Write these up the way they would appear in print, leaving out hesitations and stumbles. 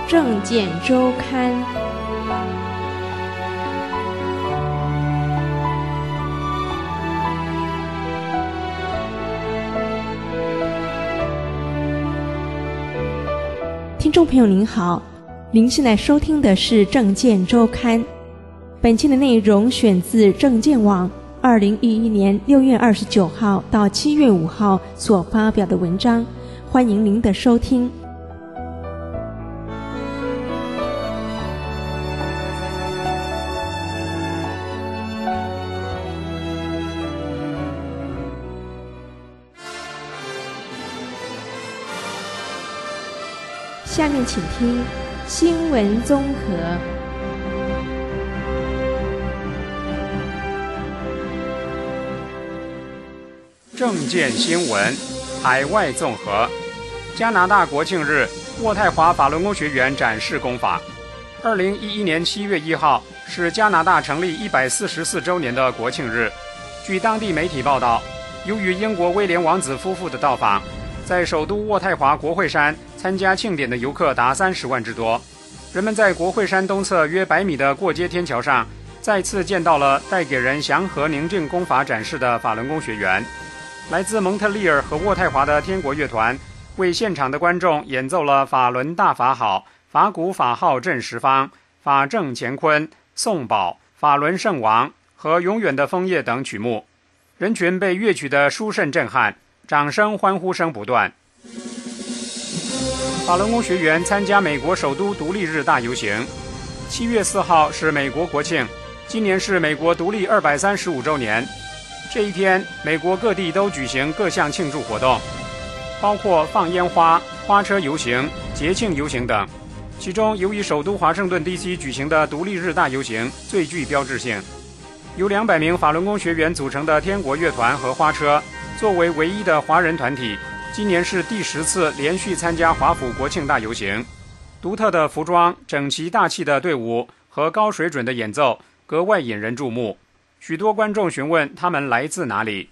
政见周刊。听众朋友您好，您现在收听的是政见周刊。本期的内容选自政见网2011年6月29号到7月5号所发表的文章，欢迎您的收听。下面请听新闻综合。 政见新闻，海外综合。加拿大国庆日，渥太华法轮功学员展示功法。2011年7月1号是加拿大成立144周年的国庆日。据当地媒体报道，由于英国威廉王子夫妇的到访，在首都渥太华国会山参加庆典的游客达30万之多。人们在国会山东侧约100米的过街天桥上，再次见到了带给人祥和宁静功法展示的法轮功学员。来自蒙特利尔和渥太华的天国乐团为现场的观众演奏了法轮大法好、法鼓法号震十方、法正乾坤、颂宝、法轮圣王和永远的枫叶等曲目。人群被乐曲的殊胜震撼，掌声欢呼声不断。法轮功学员参加美国首都独立日大游行。7月4号是美国国庆，今年是美国独立235周年。这一天，美国各地都举行各项庆祝活动，包括放烟花、花车游行、节庆游行等。其中，由于首都华盛顿 DC 举行的独立日大游行最具标志性，由200名法轮功学员组成的天国乐团和花车，作为唯一的华人团体，今年是第10次连续参加华府国庆大游行。独特的服装、整齐大气的队伍和高水准的演奏格外引人注目。许多观众询问他们来自哪里。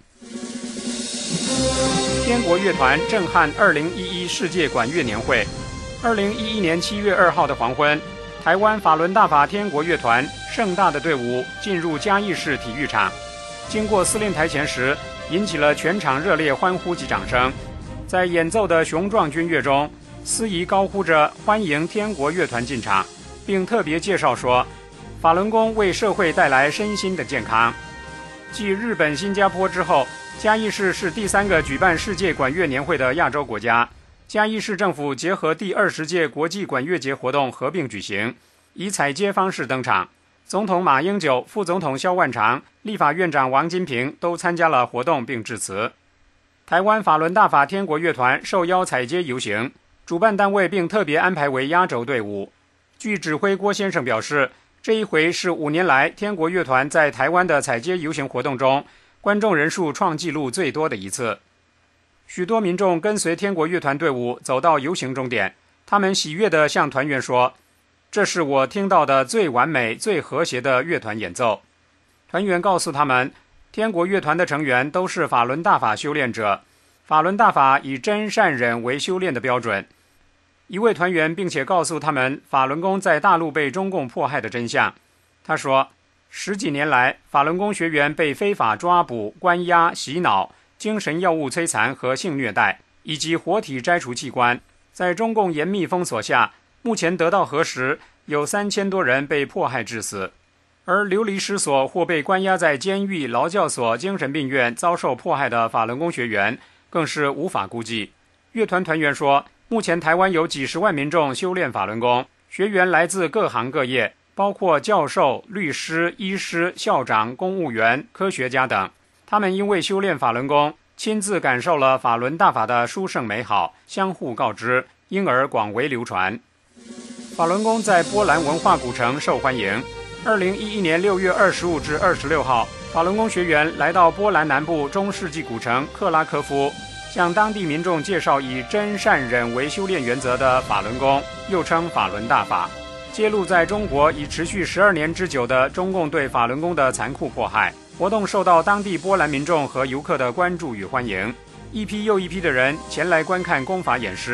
天国乐团震撼2011世界管乐年会。2011年7月2号的黄昏，台湾法轮大法天国乐团盛大的队伍进入嘉义市体育场，经过司令台前时，引起了全场热烈欢呼及掌声。在演奏的雄壮军乐中，司仪高呼着欢迎天国乐团进场，并特别介绍说，法轮功为社会带来身心的健康。继日本、新加坡之后，嘉义市是第3个举办世界管乐年会的亚洲国家。嘉义市政府结合第20届国际管乐节活动合并举行，以踩街方式登场。总统马英九、副总统萧万长、立法院长王金平都参加了活动并致辞。台湾法轮大法天国乐团受邀踩街游行，主办单位并特别安排为压轴队伍。据指挥郭先生表示，这一回是5年来天国乐团在台湾的踩街游行活动中，观众人数创纪录最多的一次。许多民众跟随天国乐团队伍走到游行终点，他们喜悦地向团员说，这是我听到的最完美、最和谐的乐团演奏。团员告诉他们，天国乐团的成员都是法轮大法修炼者，法轮大法以真善忍为修炼的标准。一位团员并且告诉他们法轮功在大陆被中共迫害的真相。他说，10几年来，法轮功学员被非法抓捕、关押、洗脑、精神药物摧残和性虐待，以及活体摘除器官。在中共严密封锁下，目前得到核实，有3000多人被迫害致死。而流离失所或被关押在监狱、劳教所、精神病院遭受迫害的法轮功学员更是无法估计。乐团团员说，目前台湾有几10万民众修炼法轮功，学员来自各行各业，包括教授、律师、医师、校长、公务员、科学家等。他们因为修炼法轮功，亲自感受了法轮大法的殊胜美好，相互告知，因而广为流传。法轮功在波兰文化古城受欢迎。2011年6月25至26号，法轮功学员来到波兰南部中世纪古城克拉科夫，向当地民众介绍以真善忍为修炼原则的法轮功，又称法轮大法，揭露在中国已持续12年之久的中共对法轮功的残酷迫害。活动受到当地波兰民众和游客的关注与欢迎，一批又一批的人前来观看功法演示。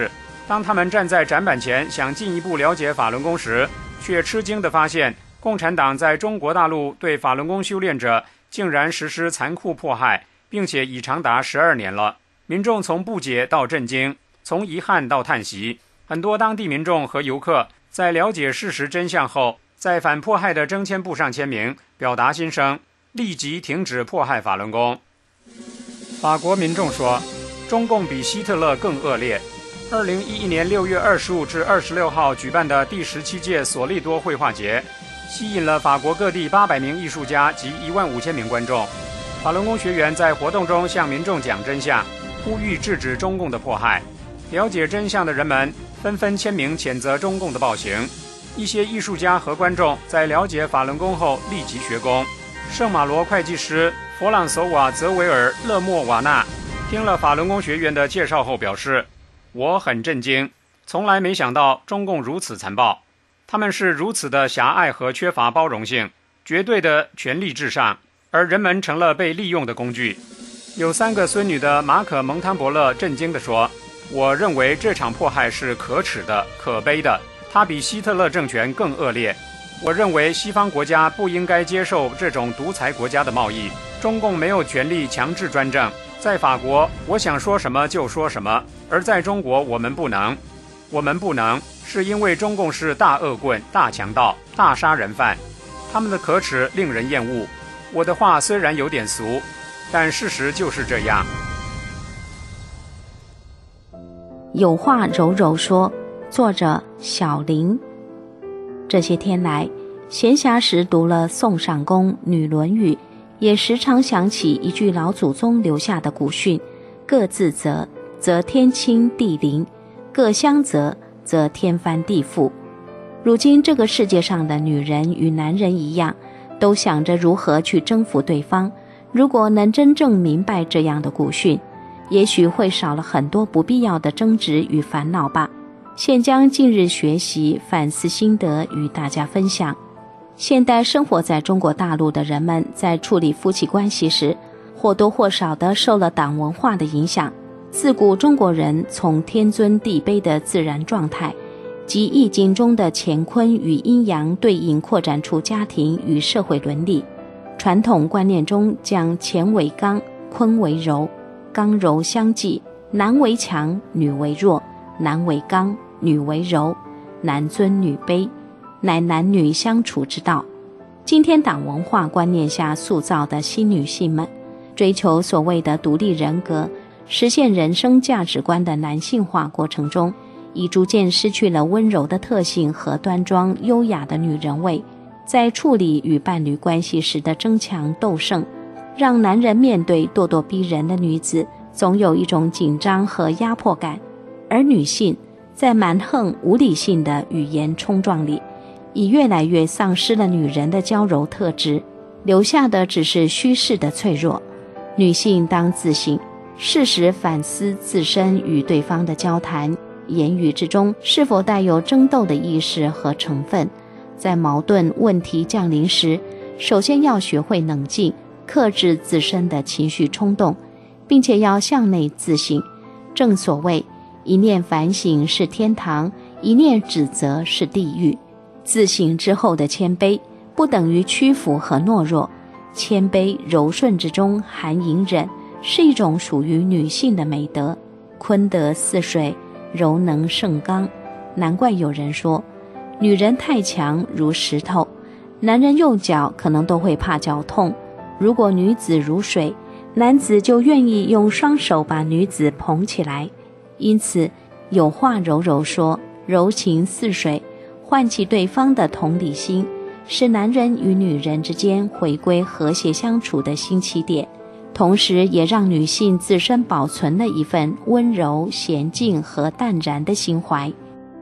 当他们站在展板前想进一步了解法轮功时，却吃惊地发现，共产党在中国大陆对法轮功修炼者竟然实施残酷迫害，并且已长达12年了。民众从不解到震惊，从遗憾到叹息。很多当地民众和游客在了解事实真相后，在反迫害的征签簿上签名，表达心声，立即停止迫害法轮功。法国民众说，中共比希特勒更恶劣。2011年6月25至26号举办的第17届索利多绘画节，吸引了法国各地800名艺术家及15000名观众。法轮功学员在活动中向民众讲真相，呼吁制止中共的迫害。了解真相的人们纷纷签名谴责中共的暴行。一些艺术家和观众在了解法轮功后立即学功。圣马罗会计师弗朗索瓦·泽维尔·勒莫瓦纳听了法轮功学员的介绍后表示，我很震惊，从来没想到中共如此残暴，他们是如此的狭隘和缺乏包容性，绝对的权力至上，而人们成了被利用的工具。有3个孙女的马可·蒙汤伯勒震惊地说，我认为这场迫害是可耻的、可悲的，它比希特勒政权更恶劣。我认为西方国家不应该接受这种独裁国家的贸易，中共没有权利强制专政。在法国，我想说什么就说什么，而在中国我们不能。我们不能，是因为中共是大恶棍、大强盗、大杀人犯，他们的可耻令人厌恶。我的话虽然有点俗，但事实就是这样。 有话柔柔说，作者小林。这些天来，闲暇时读了宋尚公《女论语》，也时常想起一句老祖宗留下的古训：各自责，则天清地灵；各相责，则天翻地覆。如今这个世界上的女人与男人一样，都想着如何去征服对方。如果能真正明白这样的古训，也许会少了很多不必要的争执与烦恼吧。现将近日学习反思心得与大家分享。现代生活在中国大陆的人们在处理夫妻关系时，或多或少地受了党文化的影响。自古中国人从天尊地卑的自然状态及易经中的乾坤与阴阳对应扩展出家庭与社会伦理。传统观念中将乾为刚，坤为柔，刚柔相济，男为强，女为弱，男为刚，女为柔，男尊女卑，乃男女相处之道。今天党文化观念下塑造的新女性们，追求所谓的独立人格，实现人生价值观的男性化过程中，已逐渐失去了温柔的特性和端庄优雅的女人味。在处理与伴侣关系时的争强斗胜，让男人面对咄咄逼人的女子，总有一种紧张和压迫感。而女性在蛮横无理性的语言冲撞里，已越来越丧失了女人的娇柔特质，留下的只是虚饰的脆弱。女性当自省，适时反思自身与对方的交谈言语之中是否带有争斗的意识和成分。在矛盾问题降临时，首先要学会冷静，克制自身的情绪冲动，并且要向内自省。正所谓，一念反省是天堂，一念指责是地狱。自省之后的谦卑，不等于屈服和懦弱。谦卑柔顺之中含隐忍，是一种属于女性的美德。坤德似水，柔能胜刚。难怪有人说，女人太强如石头，男人用脚可能都会怕脚痛。如果女子如水，男子就愿意用双手把女子捧起来。因此，有话柔柔说，柔情似水，唤起对方的同理心，是男人与女人之间回归和谐相处的新起点，同时也让女性自身保存了一份温柔、娴静和淡然的心怀。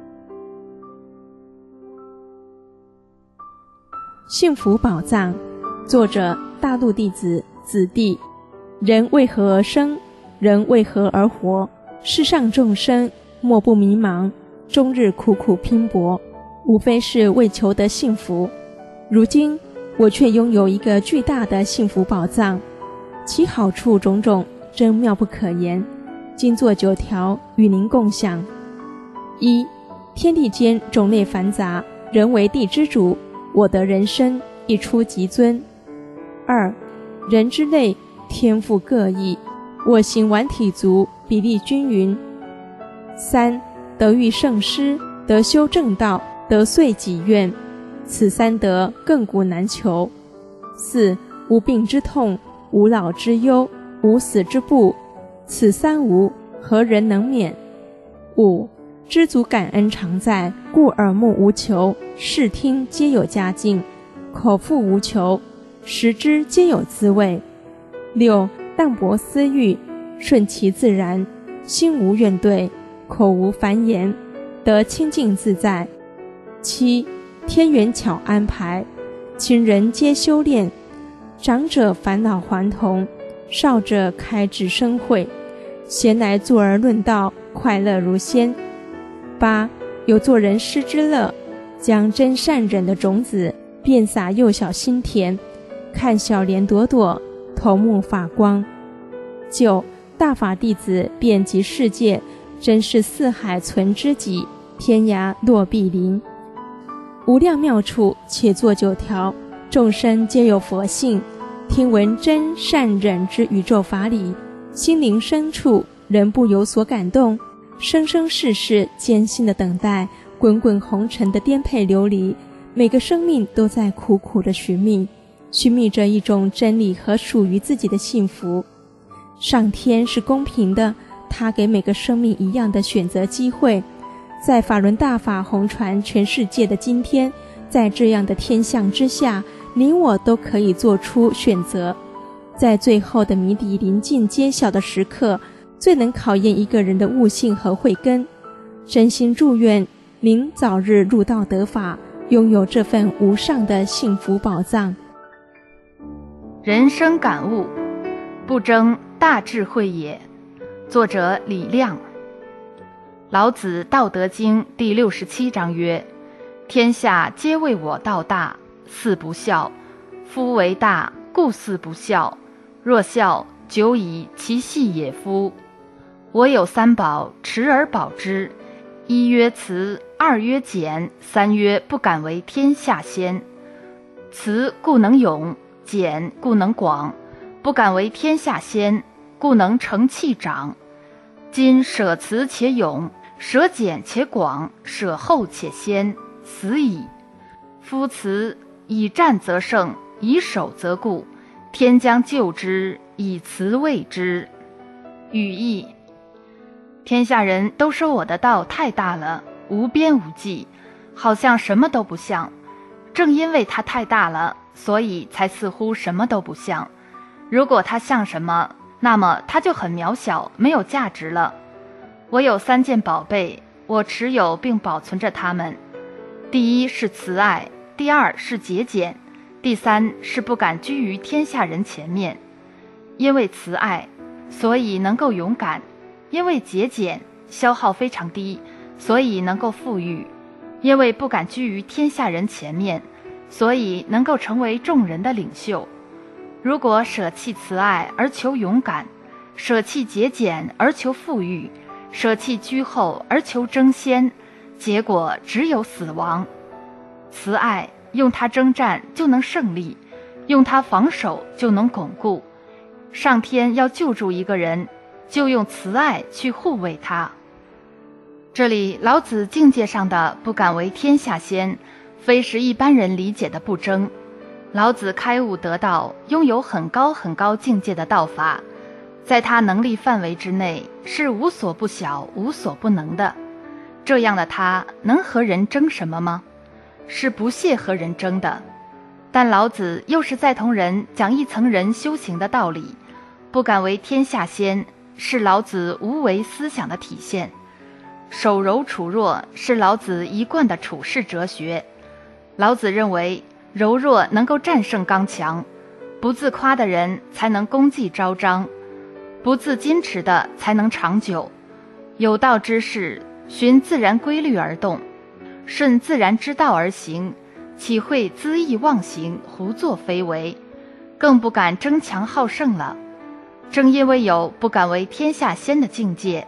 幸福宝藏，作者大陆弟子子弟。人为何而生？人为何而活？世上众生莫不迷茫，终日苦苦拼搏，无非是为求得幸福。如今我却拥有一个巨大的幸福宝藏，其好处种种，真妙不可言。今作9条与您共享。 一、天地间种类繁杂，人为地之主，我得人身，一出即尊。二、人之类，天赋各异，我行完体足，比例均匀。三、得遇圣师，得修正道，得遂己愿，此三德亘古难求。四、无病之痛，无老之忧，无死之怖，此三无，何人能免？五、知足感恩常在，故耳目无求，视听皆有佳境，口腹无求，食之皆有滋味。六、淡泊思欲，顺其自然，心无怨怼，口无烦言，得清净自在。七、天缘巧安排，亲人皆修炼，长者返老还童，少者开智生慧，闲来坐而论道，快乐如仙。八、有做人师之乐，将真善忍的种子遍洒幼小心田，看小莲朵朵，头目发光。九、大法弟子遍及世界，真是四海存知己，天涯若比邻。无量妙处，且作九条，众生皆有佛性，听闻真善忍之宇宙法理，心灵深处仍不有所感动，生生世世艰辛的等待，滚滚红尘的颠沛流离，每个生命都在苦苦的寻觅着一种真理和属于自己的幸福。上天是公平的，他给每个生命一样的选择机会。在法轮大法红传全世界的今天，在这样的天象之下，你我都可以做出选择。在最后的谜底临近揭晓的时刻，最能考验一个人的悟性和慧根。真心祝愿您早日入道得法，拥有这份无上的幸福宝藏。 人生感悟，不争大智慧也。作者李亮。老子道德经第67章曰：天下皆为我道大，四不孝。夫为大，故四不孝。若孝，久以其细也夫。我有三宝，持而保之。一曰慈，二曰俭，三曰不敢为天下先。慈故能勇，俭故能广，不敢为天下先，故能成器长。今舍慈且勇，舍俭且广，舍后且先，死矣。夫慈以战则胜，以守则固，天将救之，以慈卫之。语义：天下人都说我的道太大了，无边无际，好像什么都不像。正因为它太大了，所以才似乎什么都不像。如果它像什么，那么它就很渺小，没有价值了。我有3件宝贝，我持有并保存着它们。第一是慈爱，第二是节俭，第三是不敢居于天下人前面。因为慈爱，所以能够勇敢；因为节俭，消耗非常低，所以能够富裕；因为不敢居于天下人前面，所以能够成为众人的领袖。如果舍弃慈爱而求勇敢，舍弃节俭而求富裕，舍弃居后而求争先，结果只有死亡。慈爱用它征战就能胜利，用它防守就能巩固。上天要救助一个人，就用慈爱去护卫他。这里老子境界上的不敢为天下先，非是一般人理解的不争。老子开悟得道，拥有很高很高境界的道法，在他能力范围之内是无所不晓、无所不能的。这样的他能和人争什么吗？是不屑和人争的。但老子又是在同人讲一层人修行的道理，不敢为天下先，是老子无为思想的体现。守柔处弱是老子一贯的处世哲学。老子认为柔弱能够战胜刚强，不自夸的人才能功绩昭彰，不自矜持的才能长久。有道之士，循自然规律而动，顺自然之道而行，岂会恣意妄行，胡作非为，更不敢争强好胜了。正因为有不敢为天下先的境界，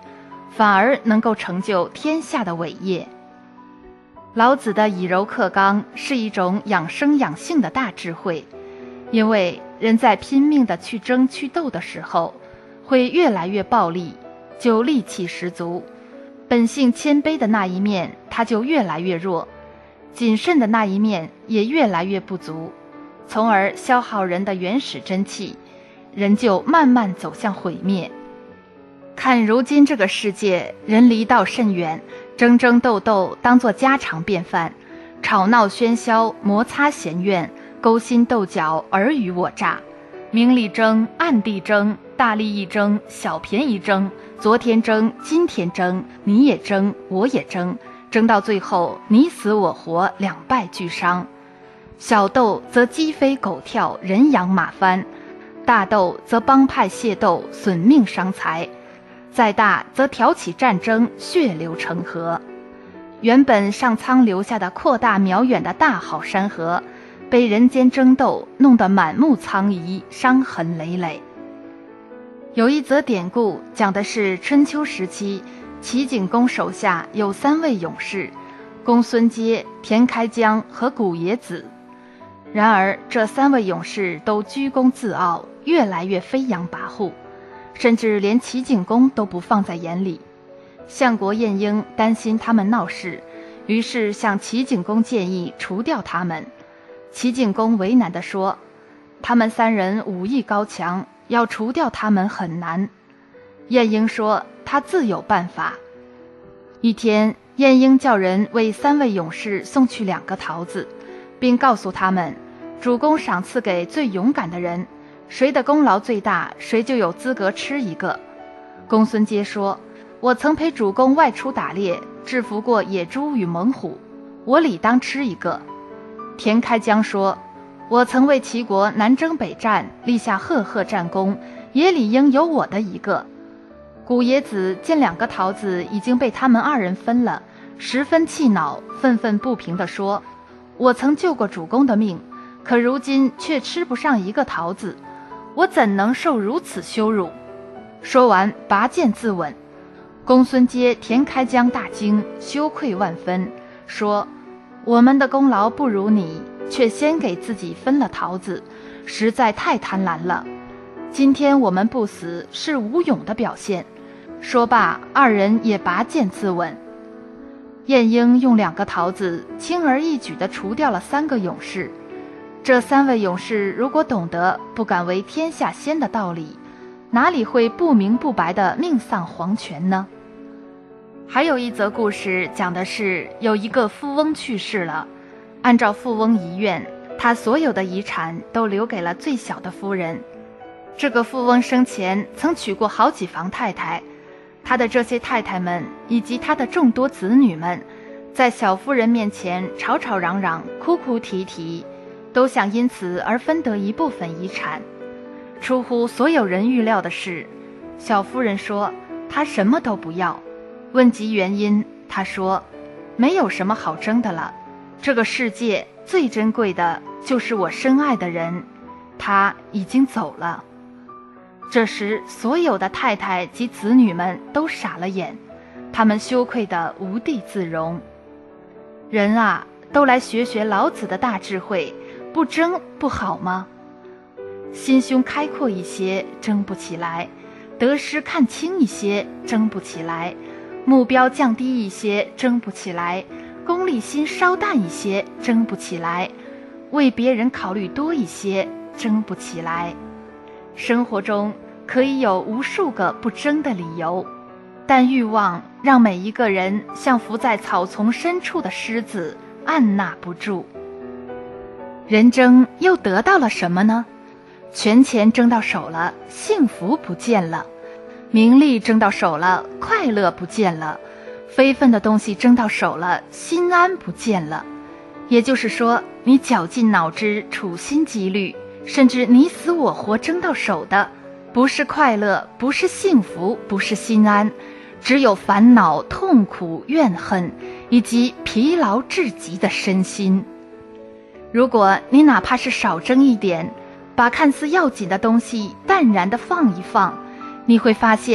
反而能够成就天下的伟业。老子的以柔克刚是一种养生养性的大智慧，因为人在拼命的去争去斗的时候，会越来越暴力，就戾气十足，本性谦卑的那一面他就越来越弱，谨慎的那一面也越来越不足，从而消耗人的原始真气，人就慢慢走向毁灭。看如今这个世界，人离道甚远，争争斗斗当作家常便饭，吵闹喧嚣，摩擦嫌怨，勾心斗角，尔虞我诈，明里争，暗地争，大利益争，小便宜争，昨天争，今天争，你也争，我也争，争到最后你死我活，两败俱伤。小斗则鸡飞狗跳，人仰马翻，大斗则帮派械斗，损命伤财，再大则挑起战争，血流成河。原本上苍留下的扩大渺远的大好山河，被人间争斗弄得满目苍夷，伤痕累累。有一则典故讲的是春秋时期，齐景公手下有3位勇士，公孙接、田开疆和古冶子。然而这3位勇士都居功自傲，越来越飞扬跋扈，甚至连齐景公都不放在眼里。相国晏婴担心他们闹事，于是向齐景公建议除掉他们。齐景公为难地说，他们3人武艺高强，要除掉他们很难。晏婴说他自有办法。一天，晏婴叫人为3位勇士送去2个桃子，并告诉他们，主公赏赐给最勇敢的人，谁的功劳最大，谁就有资格吃1个。公孙接说，我曾陪主公外出打猎，制服过野猪与猛虎，我理当吃1个。田开疆说，我曾为齐国南征北战，立下赫赫战功，也理应有我的1个。古冶子见2个桃子已经被他们2人分了，十分气恼，愤愤不平地说，我曾救过主公的命，可如今却吃不上1个桃子，我怎能受如此羞辱？说完拔剑自刎。公孙接、田开疆大惊，羞愧万分，说，我们的功劳不如你，却先给自己分了桃子，实在太贪婪了。今天我们不死，是无勇的表现。说罢，2人也拔剑自刎。晏婴用2个桃子轻而易举地除掉了3个勇士。这3位勇士如果懂得不敢为天下先的道理，哪里会不明不白地命丧黄泉呢？还有一则故事讲的是，有一个富翁去世了，按照富翁遗愿，他所有的遗产都留给了最小的夫人。这个富翁生前曾娶过好几房太太，他的这些太太们以及他的众多子女们，在小夫人面前吵吵嚷嚷，哭哭啼啼，都想因此而分得一部分遗产。出乎所有人预料的是，小夫人说她什么都不要。问及原因，她说，没有什么好争的了，这个世界最珍贵的就是我深爱的人，他已经走了。这时所有的太太及子女们都傻了眼，他们羞愧得无地自容。人啊，都来学学老子的大智慧，不争不好吗？心胸开阔一些，争不起来；得失看清一些，争不起来；目标降低一些，争不起来；功利心稍淡一些，争不起来；为别人考虑多一些，争不起来。生活中可以有无数个不争的理由，但欲望让每一个人像伏在草丛深处的狮子，按捺不住。人争又得到了什么呢？权钱争到手了，幸福不见了；名利争到手了，快乐不见了；非分的东西争到手了，心安不见了。也就是说，你绞尽脑汁，处心积虑，甚至你死我活争到手的，不是快乐，不是幸福，不是心安，只有烦恼、痛苦、怨恨，以及疲劳至极的身心。如果你哪怕是少争一点，把看似要紧的东西淡然地放一放，你会发现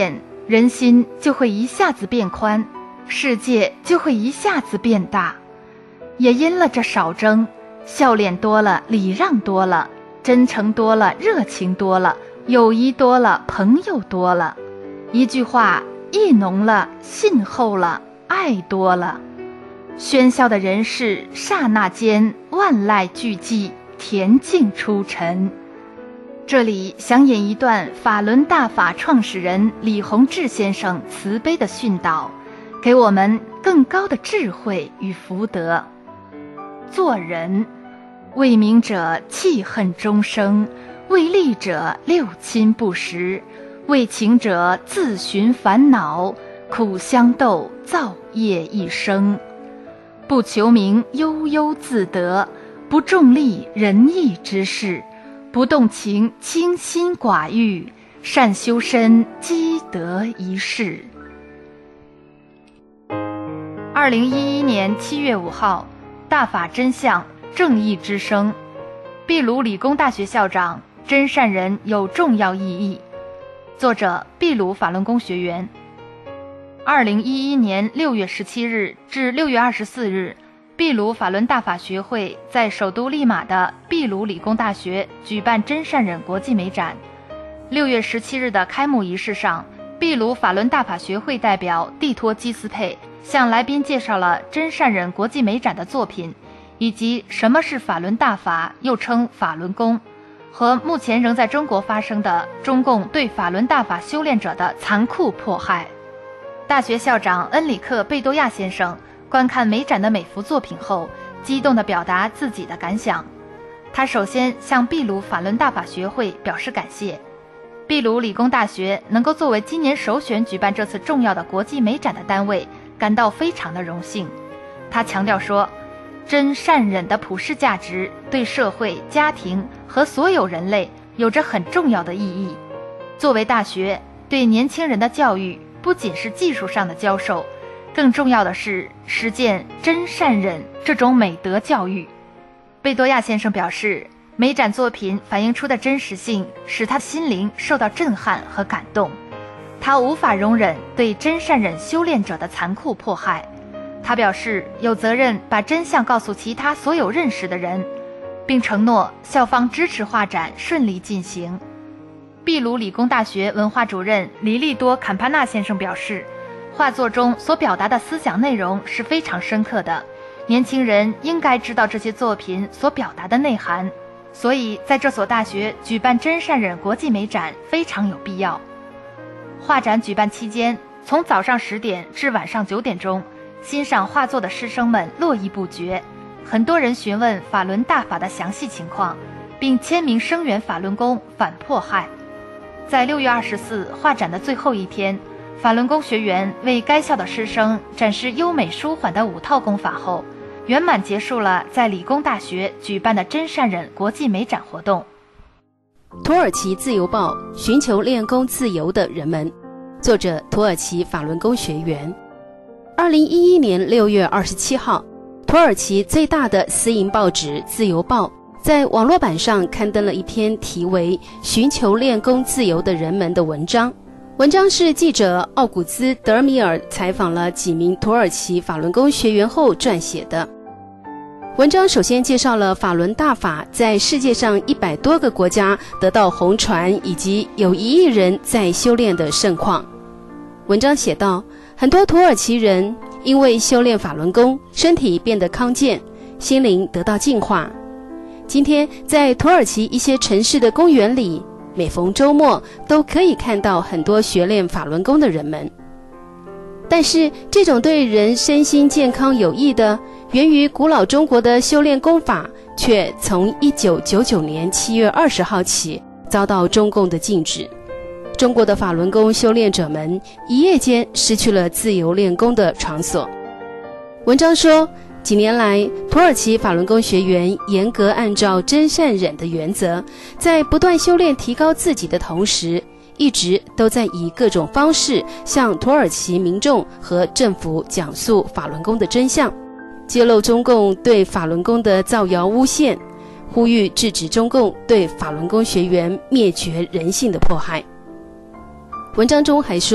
人心就会一下子变宽，世界就会一下子变大。也因了这少争，笑脸多了，礼让多了，真诚多了，热情多了，友谊多了，朋友多了，一句话意浓了，信厚了，爱多了，喧嚣的人世刹那间万籁俱寂，恬静出尘。这里想引一段法轮大法创始人李洪志先生慈悲的训导，给我们更高的智慧与福德。做人，为民者气恨终生，为利者六亲不识，为情者自寻烦恼，苦相斗，造业一生。不求名，悠悠自得；不重利，仁义之事；不动情，清心寡欲；善修身，积德一世。2011年7月5号，大法真相，正义之声。秘鲁理工大学校长真善人有重要意义。作者：秘鲁法轮功学员。2011年6月17日至6月24日，秘鲁法轮大法学会在首都利马的秘鲁理工大学举办真善忍国际美展。6月17日的开幕仪式上，秘鲁法轮大法学会代表蒂托基斯佩向来宾介绍了真善忍国际美展的作品，以及什么是法轮大法，又称法轮功，和目前仍在中国发生的中共对法轮大法修炼者的残酷迫害。大学校长恩里克·贝多亚先生观看美展的每幅作品后，激动地表达自己的感想。他首先向秘鲁法轮大法学会表示感谢，秘鲁理工大学能够作为今年首选举办这次重要的国际美展的单位，感到非常的荣幸。他强调说，真善忍的普世价值对社会、家庭和所有人类有着很重要的意义。作为大学，对年轻人的教育不仅是技术上的教授，更重要的是实践真善忍这种美德教育。贝多亚先生表示，美展作品反映出的真实性使他心灵受到震撼和感动，他无法容忍对真善忍修炼者的残酷迫害。他表示有责任把真相告诉其他所有认识的人，并承诺校方支持画展顺利进行。秘鲁理工大学文化主任黎利多·坎帕纳先生表示，画作中所表达的思想内容是非常深刻的，年轻人应该知道这些作品所表达的内涵，所以在这所大学举办真善忍国际美展非常有必要。画展举办期间，从早上10点至晚上9点钟，欣赏画作的师生们络绎不绝，很多人询问法轮大法的详细情况，并签名声援法轮功反迫害。在6月24画展的最后一天，法轮功学员为该校的师生展示优美舒缓的5套功法后，圆满结束了在理工大学举办的真善忍国际美展活动。 土耳其自由报寻求练功自由的人们，作者土耳其法轮功学员。2011年6月27号，土耳其最大的私营报纸自由报在网络版上刊登了一篇题为《寻求练功自由的人们》的文章。文章是记者奥古兹·德尔米尔采访了几名土耳其法轮功学员后撰写的。文章首先介绍了法轮大法在世界上100多个国家得到红传，以及有1亿人在修炼的盛况。文章写道，很多土耳其人因为修炼法轮功，身体变得康健，心灵得到净化。今天在土耳其一些城市的公园里，每逢周末都可以看到很多学练法轮功的人们。但是这种对人身心健康有益的源于古老中国的修炼功法，却从1999年7月20号起遭到中共的禁止。中国的法轮功修炼者们一夜间失去了自由练功的场所。文章说，几年来，土耳其法轮功学员严格按照真善忍的原则，在不断修炼提高自己的同时，一直都在以各种方式向土耳其民众和政府讲述法轮功的真相，揭露中共对法轮功的造谣诬陷，呼吁制止中共对法轮功学员灭绝人性的迫害。文章中还说，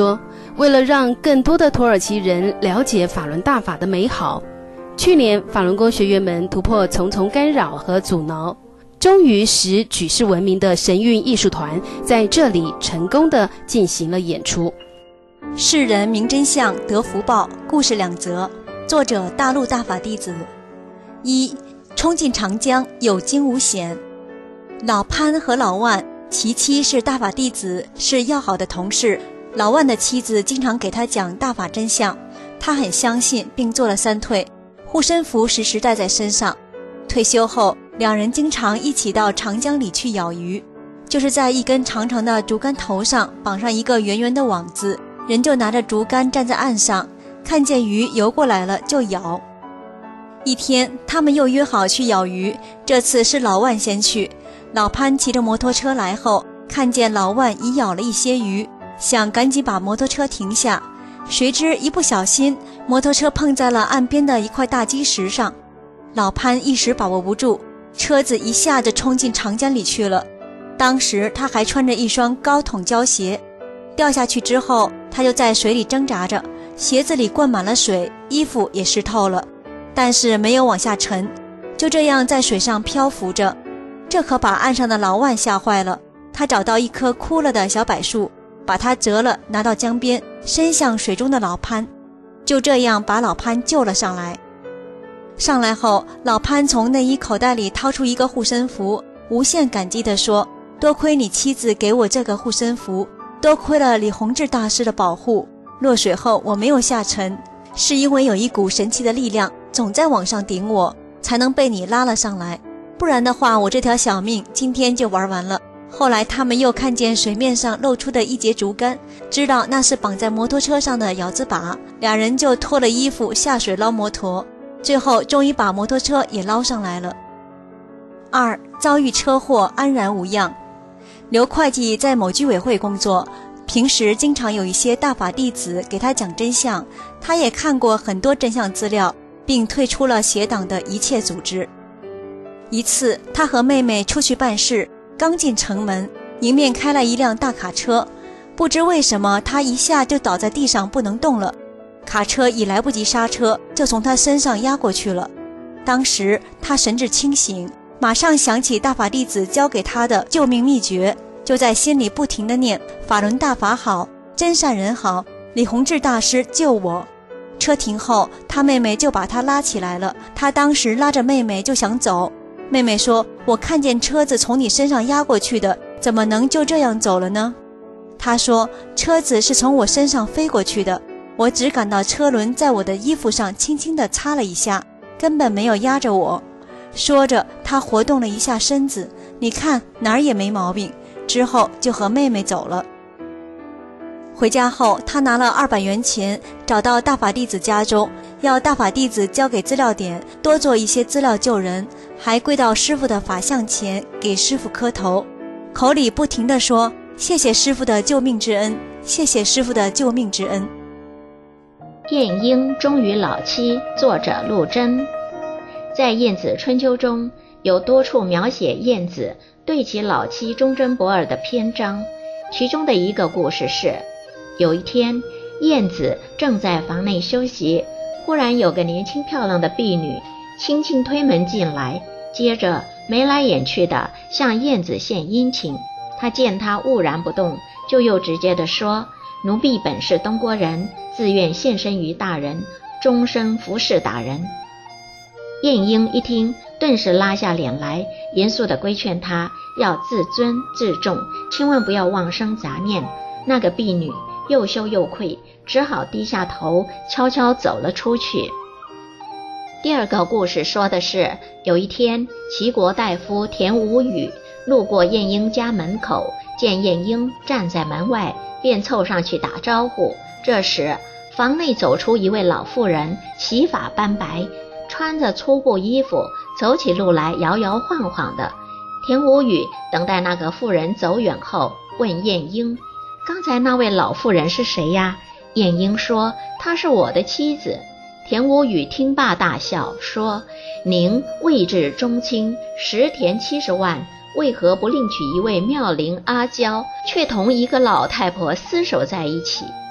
为了让更多的土耳其人了解法轮大法的美好，去年法轮功学员们突破重重干扰和阻挠，终于使举世闻名的神韵艺术团在这里成功地进行了演出。 世人明真相得福报，故事2则，作者大陆大法弟子。1. 冲进长江，有惊无险。老潘和老万其妻是大法弟子，是要好的同事。老万的妻子经常给他讲大法真相，他很相信，并做了3退，护身符时时带在身上。退休后，2人经常一起到长江里去舀鱼，就是在一根长长的竹竿头上绑上一个圆圆的网子，人就拿着竹竿站在岸上，看见鱼游过来了就舀。一天，他们又约好去舀鱼，这次是老万先去。老潘骑着摩托车来后，看见老万已舀了一些鱼，想赶紧把摩托车停下，谁知一不小心，摩托车碰在了岸边的一块大基石上。老潘一时把握不住，车子一下子冲进长江里去了。当时他还穿着一双高筒胶鞋，掉下去之后，他就在水里挣扎着，鞋子里灌满了水，衣服也湿透了，但是没有往下沉，就这样在水上漂浮着。这可把岸上的老万吓坏了，他找到一棵枯了的小柏树，把它折了，拿到江边，伸向水中的老潘，就这样把老潘救了上来。上来后，老潘从内衣口袋里掏出一个护身符，无限感激地说：多亏你妻子给我这个护身符，多亏了李洪志大师的保护，落水后我没有下沉，是因为有一股神奇的力量总在往上顶我，才能被你拉了上来，不然的话我这条小命今天就玩完了。后来他们又看见水面上露出的一截竹竿，知道那是绑在摩托车上的舀子把，2人就脱了衣服下水捞摩托，最后终于把摩托车也捞上来了。2. 遭遇车祸安然无恙。刘会计在某居委会工作，平时经常有一些大法弟子给他讲真相，他也看过很多真相资料，并退出了邪党的一切组织。一次，他和妹妹出去办事，刚进城门，迎面开来一辆大卡车，不知为什么他一下就倒在地上不能动了，卡车已来不及刹车，就从他身上压过去了。当时他神志清醒，马上想起大法弟子教给他的救命秘诀，就在心里不停地念：法轮大法好，真善人好，李洪志大师救我。车停后，他妹妹就把他拉起来了，他当时拉着妹妹就想走，妹妹说：我看见车子从你身上压过去的，怎么能就这样走了呢？他说：车子是从我身上飞过去的，我只感到车轮在我的衣服上轻轻地擦了一下，根本没有压着我。说着他活动了一下身子，你看哪儿也没毛病，之后就和妹妹走了。回家后，他拿了200元钱，找到大法弟子家中，要大法弟子交给资料点，多做一些资料救人，还跪到师父的法像前给师父磕头，口里不停地说：谢谢师父的救命之恩，谢谢师父的救命之恩。 晏婴忠于老妻，作者陆贞。在《晏子春秋》中有多处描写晏子对其老妻忠贞不二的篇章，其中的一个故事是，有一天晏子正在房内休息，忽然有个年轻漂亮的婢女轻轻推门进来，接着眉来眼去的向晏子献殷勤。他见他兀然不动，就又直接地说：奴婢本是东郭人，自愿献身于大人，终身服侍大人。晏婴一听，顿时拉下脸来，严肃地规劝他要自尊自重，千万不要妄生杂念。那个婢女又羞又愧，只好低下头悄悄走了出去。第二个故事说的是，有一天齐国大夫田无宇路过晏婴家门口，见晏婴站在门外，便凑上去打招呼。这时房内走出一位老妇人，齐发斑白，穿着粗布衣服，走起路来摇摇晃晃的。田无宇等待那个妇人走远后，问晏婴：刚才那位老妇人是谁呀？晏婴说：她是我的妻子。田无宇听罢大笑，说：您位至中卿，食田70万，为何不另娶一位妙龄阿娇，却同一个老太婆厮守在一起？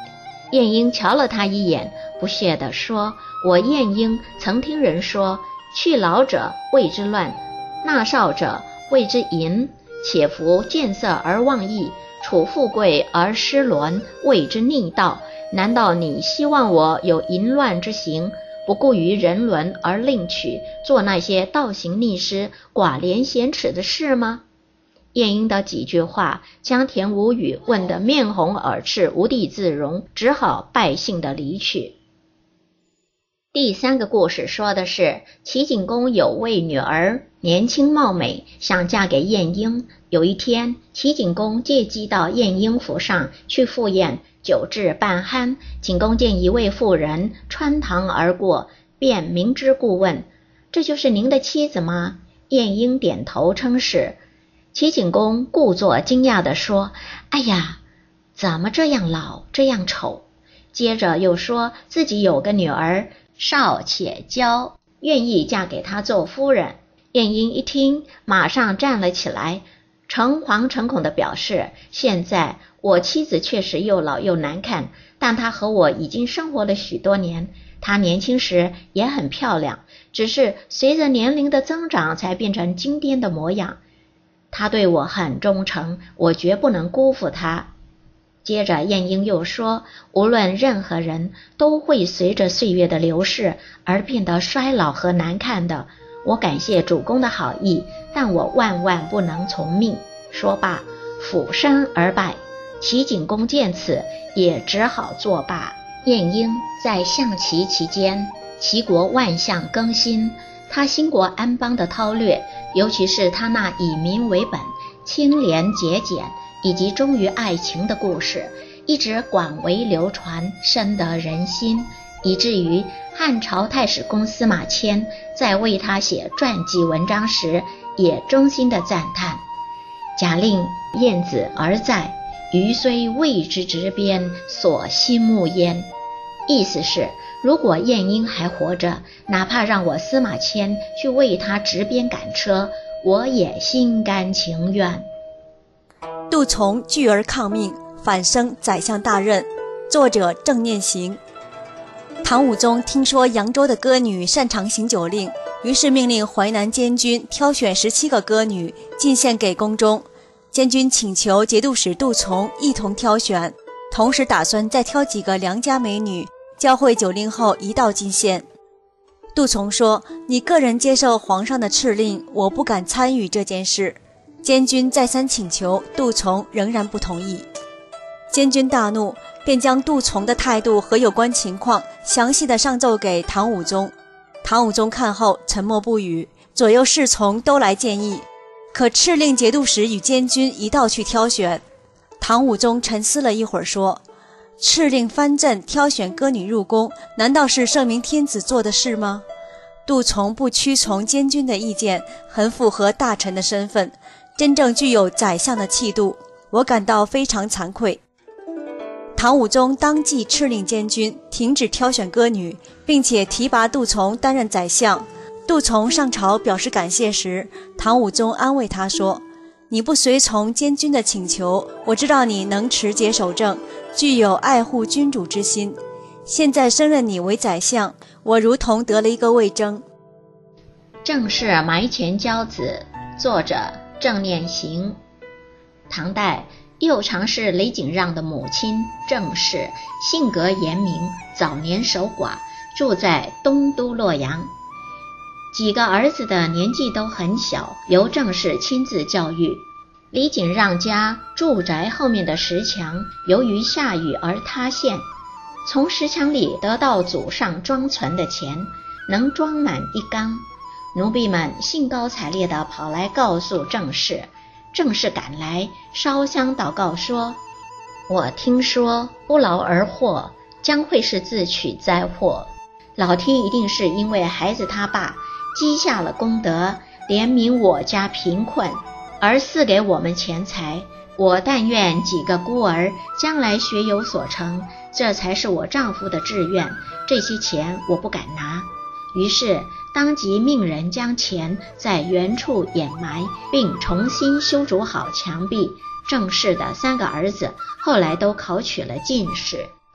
晏婴瞧了他一眼，不屑地说：我晏婴曾听人说，去老者谓之乱，纳少者谓之淫，且夫见色而忘义，处富贵而失伦，谓之逆道。难道你希望我有淫乱之行，不顾于人伦而另取，做那些倒行逆施、寡廉鲜耻的事吗？晏婴的几句话将田无语问得面红耳赤，无地自容，只好败兴地离去。第三个故事说的是，齐景公有位女儿，年轻貌美，想嫁给晏婴。有一天，齐景公借机到晏婴府上去赴宴，酒至半酣，景公见一位妇人穿堂而过，便明知故问：这就是您的妻子吗？晏婴点头称是。齐景公故作惊讶地说：哎呀，怎么这样老，这样丑？接着又说自己有个女儿，少且娇，愿意嫁给他做夫人。晏婴一听，马上站了起来，诚惶诚恐地表示：现在我妻子确实又老又难看，但她和我已经生活了许多年，她年轻时也很漂亮，只是随着年龄的增长才变成今天的模样。她对我很忠诚，我绝不能辜负她。接着晏婴又说，无论任何人都会随着岁月的流逝而变得衰老和难看的，我感谢主公的好意，但我万万不能从命。说罢，俯身而拜。齐景公见此，也只好作罢。晏婴在象齐期间，齐国万象更新，他兴国安邦的韬略，尤其是他那以民为本、清廉节俭以及忠于爱情的故事，一直广为流传，深得人心，以至于汉朝太史公司马迁在为他写传记文章时，也衷心地赞叹：假令晏子而在，余虽未之执鞭，所惜慕焉。意思是，如果晏婴还活着，哪怕让我司马迁去为他执鞭赶车，我也心甘情愿。 杜从拒而抗命，反升宰相大任。作者郑念行。唐武宗听说扬州的歌女擅长行酒令，于是命令淮南监军挑选17个歌女进献给宫中。监军请求节度使杜从一同挑选，同时打算再挑几个良家美女，教会酒令后一道进献。杜从说：你个人接受皇上的敕令，我不敢参与这件事。监军再三请求，杜从仍然不同意。监军大怒，便将杜从的态度和有关情况详细地上奏给唐武宗。唐武宗看后沉默不语，左右侍从都来建议，可敕令节度使与监军一道去挑选。唐武宗沉思了一会儿说：敕令藩镇挑选歌女入宫，难道是圣明天子做的事吗？杜从不屈从监军的意见，很符合大臣的身份，真正具有宰相的气度，我感到非常惭愧。唐武宗当即敕令监军停止挑选歌女，并且提拔杜从担任宰相。杜从上朝表示感谢时，唐武宗安慰他说：你不随从监军的请求，我知道你能持节守正，具有爱护君主之心。现在升任你为宰相，我如同得了一个魏征。 郑氏埋前骄子，作者郑念行。唐代右常侍雷景让的母亲郑氏，性格严明，早年守寡，住在东都洛阳。几个儿子的年纪都很小，由郑氏亲自教育。李景让家住宅后面的石墙，由于下雨而塌陷，从石墙里得到祖上装存的钱，能装满一缸。奴婢们兴高采烈地跑来告诉郑氏，郑氏赶来烧香祷告说：我听说不劳而获将会是自取灾祸，老天一定是因为孩子他爸积下了功德，怜悯我家贫困，而赐给我们钱财。我但愿几个孤儿将来学有所成，这才是我丈夫的志愿，这些钱我不敢拿。于是当即命人将钱在原处掩埋，并重新修筑好墙壁。郑氏的3个儿子后来都考取了进士。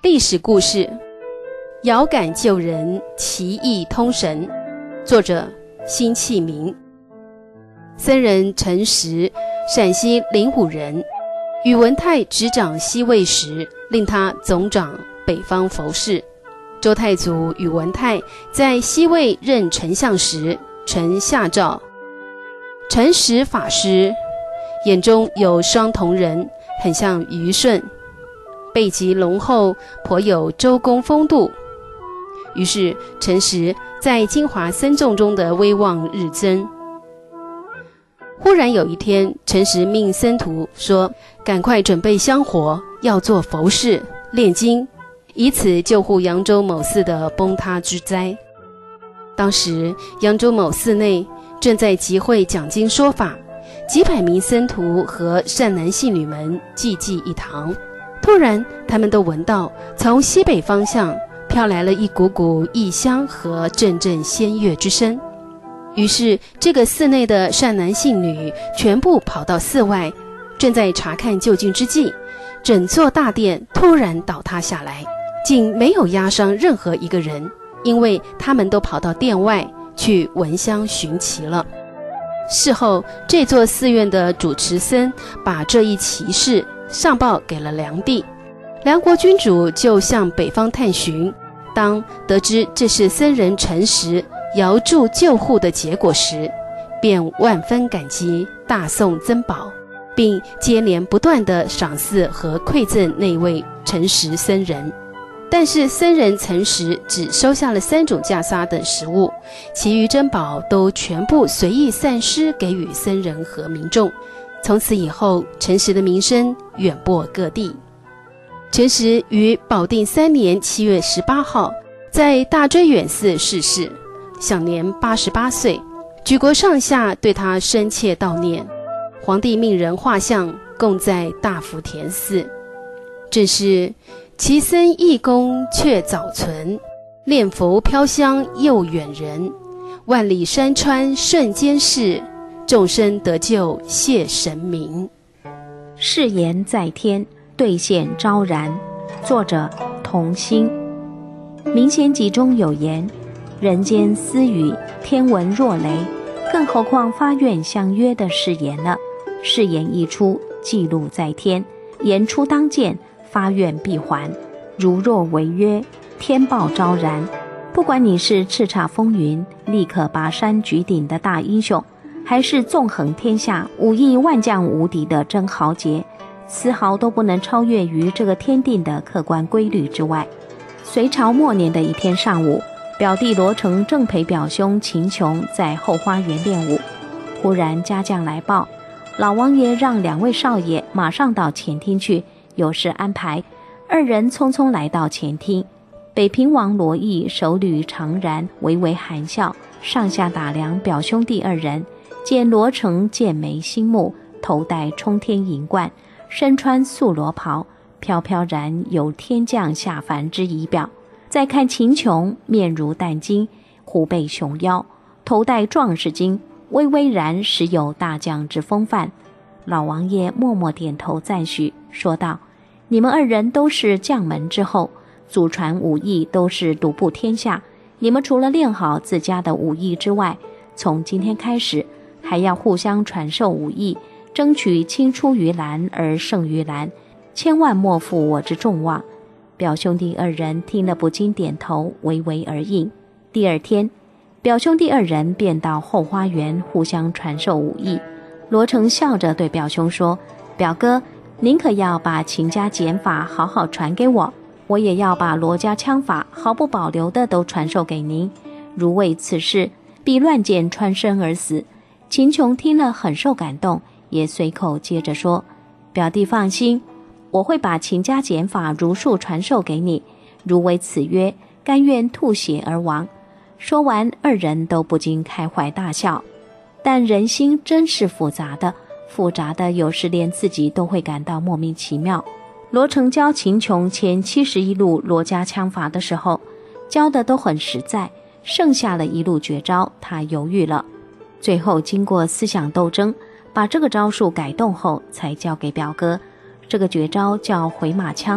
历史故事，遥感救人，奇异通神。作者辛弃民。僧人陈实，陕西灵武人，宇文泰执掌西魏时，令他总掌北方佛事。周太祖宇文泰在西魏任丞相时，曾下诏：陈实法师眼中有双瞳人，很像虞舜，背脊隆厚，颇有周公风度。于是陈实在金华僧众中的威望日增。忽然有一天，陈实命僧徒说：赶快准备香火，要做佛事炼经，以此救护扬州某寺的崩塌之灾。当时扬州某寺内正在集会讲经说法，几百名僧徒和善男信女们济济一堂。突然他们都闻到从西北方向飘来了一股股异香和阵阵仙乐之声。于是这个寺内的善男信女全部跑到寺外，正在查看究竟之际，整座大殿突然倒塌下来，竟没有压伤任何一个人，因为他们都跑到殿外去闻香寻奇了。事后这座寺院的主持僧把这一奇事上报给了梁帝，梁国君主就向北方探寻，当得知这是僧人陈实遥祝救护的结果时，便万分感激，大送珍宝，并接连不断地赏赐和馈赠那位陈实僧人。但是僧人陈实只收下了3种袈裟等食物，其余珍宝都全部随意散施给予僧人和民众。从此以后，陈实的名声远播各地。陈实于保定3年7月18号在大追远寺逝世，享年88岁。举国上下对他深切悼念，皇帝命人画像供在大福田寺。正是其僧义功却早存，念佛飘香又远人。万里山川瞬间逝，众生得救谢神明。 誓言在天，兑现昭然。作者童心。民贤集中有言：人间私语，天闻若雷，更何况发愿相约的誓言呢？誓言一出，记录在天，言出当见，发愿必还。如若违约，天报昭然。不管你是叱咤风云，立刻拔山举鼎的大英雄，还是纵横天下，武艺万将无敌的真豪杰，丝毫都不能超越于这个天定的客观规律之外。隋朝末年的一天上午，表弟罗成正陪表兄秦琼在后花园练武，忽然家将来报，老王爷让2位少爷马上到前厅去，有事安排。2人匆匆来到前厅，北平王罗毅手捋长髯，微微含笑，上下打量表兄弟2人，见罗成剑眉星目，头戴冲天银冠，身穿素罗袍，飘飘然有天降下凡之仪表。再看秦琼，面如淡金，虎背熊腰，头戴壮士巾，巍巍然实有大将之风范。老王爷默默点头赞许，说道：你们2人都是将门之后，祖传武艺都是独步天下。你们除了练好自家的武艺之外，从今天开始还要互相传授武艺，争取青出于蓝而胜于蓝，千万莫负我之众望。表兄弟2人听了不禁点头，微微而应。第2天，表兄弟2人便到后花园互相传授武艺。罗成笑着对表兄说：表哥，您可要把秦家剑法好好传给我，我也要把罗家枪法毫不保留的都传授给您。如为此事，必乱箭穿身而死。秦琼听了很受感动，也随口接着说：表弟放心，我会把秦家剑法如数传授给你，如违此约，甘愿吐血而亡。说完，2人都不禁开怀大笑。但人心真是复杂的有时连自己都会感到莫名其妙。罗成教秦琼前71路罗家枪法的时候，教的都很实在，剩下了1路绝招，他犹豫了。最后经过思想斗争，把这个招数改动后，才交给表哥。这个绝招叫回马枪，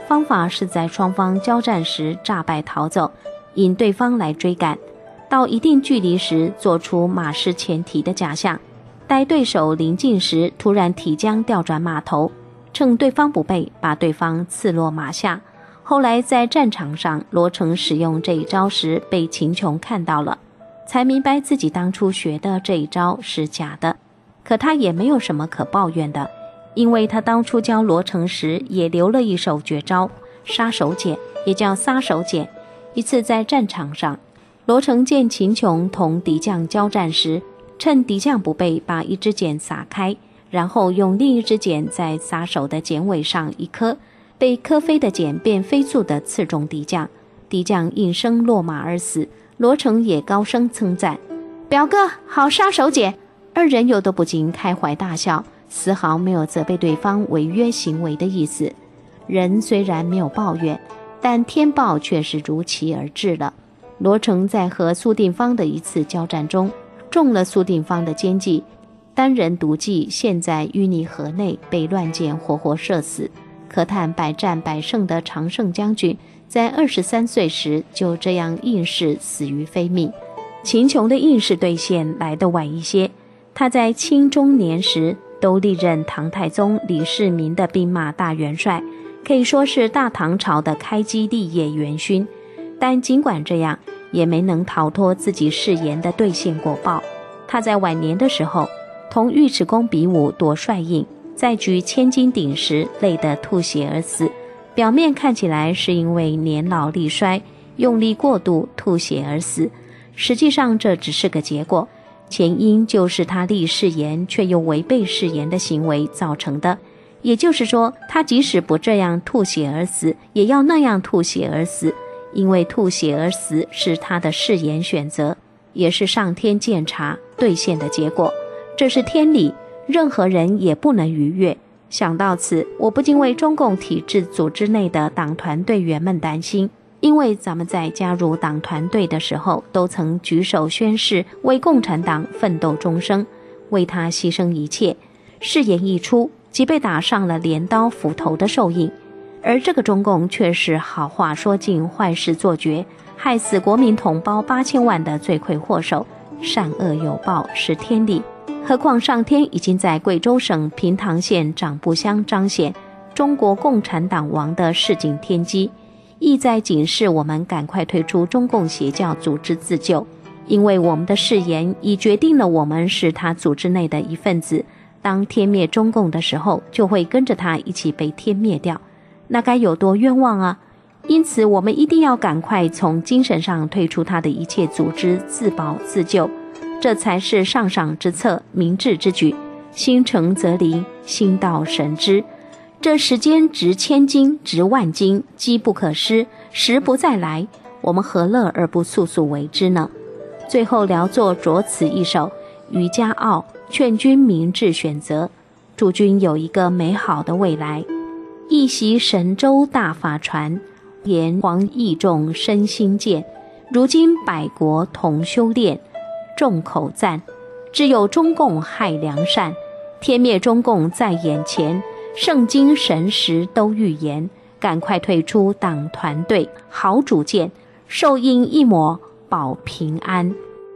方法是在双方交战时诈败逃走，引对方来追赶，到一定距离时做出马失前蹄的假象，待对手临近时突然提将调转马头，趁对方不备把对方刺落马下。后来在战场上，罗成使用这一招时被秦琼看到了，才明白自己当初学的这一招是假的。可他也没有什么可抱怨的，因为他当初教罗成时也留了一手绝招杀手锏，也叫撒手锏。一次在战场上，罗成见秦琼同敌将交战时，趁敌将不备把一支箭撒开，然后用另一支箭在撒手的箭尾上一磕，被磕飞的箭便飞速地刺中敌将，敌将应声落马而死。罗成也高声称赞：“表哥好杀手锏！”二人又都不禁开怀大笑，丝毫没有责备对方违约行为的意思。人虽然没有抱怨，但天报却是如期而至了。罗成在和苏定方的一次交战中，中了苏定方的奸计，单人独骑陷在淤泥河内，被乱箭活活射死。可叹百战百胜的常胜将军，在23岁时就这样应试死于非命。秦琼的应试兑现来得晚一些，他在清中年时都历任唐太宗李世民的兵马大元帅，可以说是大唐朝的开基立业元勋。但尽管这样，也没能逃脱自己誓言的兑现果报。他在晚年的时候，同尉迟恭比武夺帅印，在举千斤顶时累得吐血而死，表面看起来是因为年老力衰，用力过度吐血而死，实际上这只是个结果，前因就是他立誓言却又违背誓言的行为造成的。也就是说，他即使不这样吐血而死，也要那样吐血而死，因为吐血而死是他的誓言选择，也是上天鉴察兑现的结果，这是天理，任何人也不能逾越。想到此，我不禁为中共体制组织内的党团队员们担心，因为咱们在加入党团队的时候，都曾举手宣誓为共产党奋斗终生，为他牺牲一切，誓言一出，即被打上了镰刀斧头的手印。而这个中共却是好话说尽，坏事做绝，害死国民同胞8000万的罪魁祸首，善恶有报是天理。何况上天已经在贵州省平塘县长布乡彰显中国共产党王的示警天机，意在警示我们赶快退出中共邪教组织自救，因为我们的誓言已决定了我们是他组织内的一份子，当天灭中共的时候，就会跟着他一起被天灭掉，那该有多冤枉啊！因此我们一定要赶快从精神上退出他的一切组织，自保自救，这才是上上之策，明智之举。心诚则灵，心到神知。这时间值千金，值万金，机不可失，时不再来，我们何乐而不速速为之呢？最后聊作着此一首渔家傲，劝君明智选择，祝君有一个美好的未来。一袭神州大法传，炎黄义众身心健，如今百国同修炼，众口赞，只有中共害良善，天灭中共在眼前，圣经神识都预言，赶快退出党团队，好主见，受印一抹，保平安。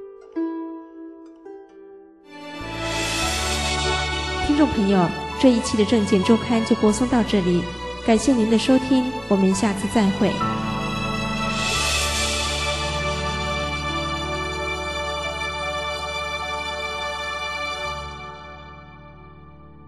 听众朋友，这一期的政见周刊就播送到这里，感谢您的收听，我们下次再会。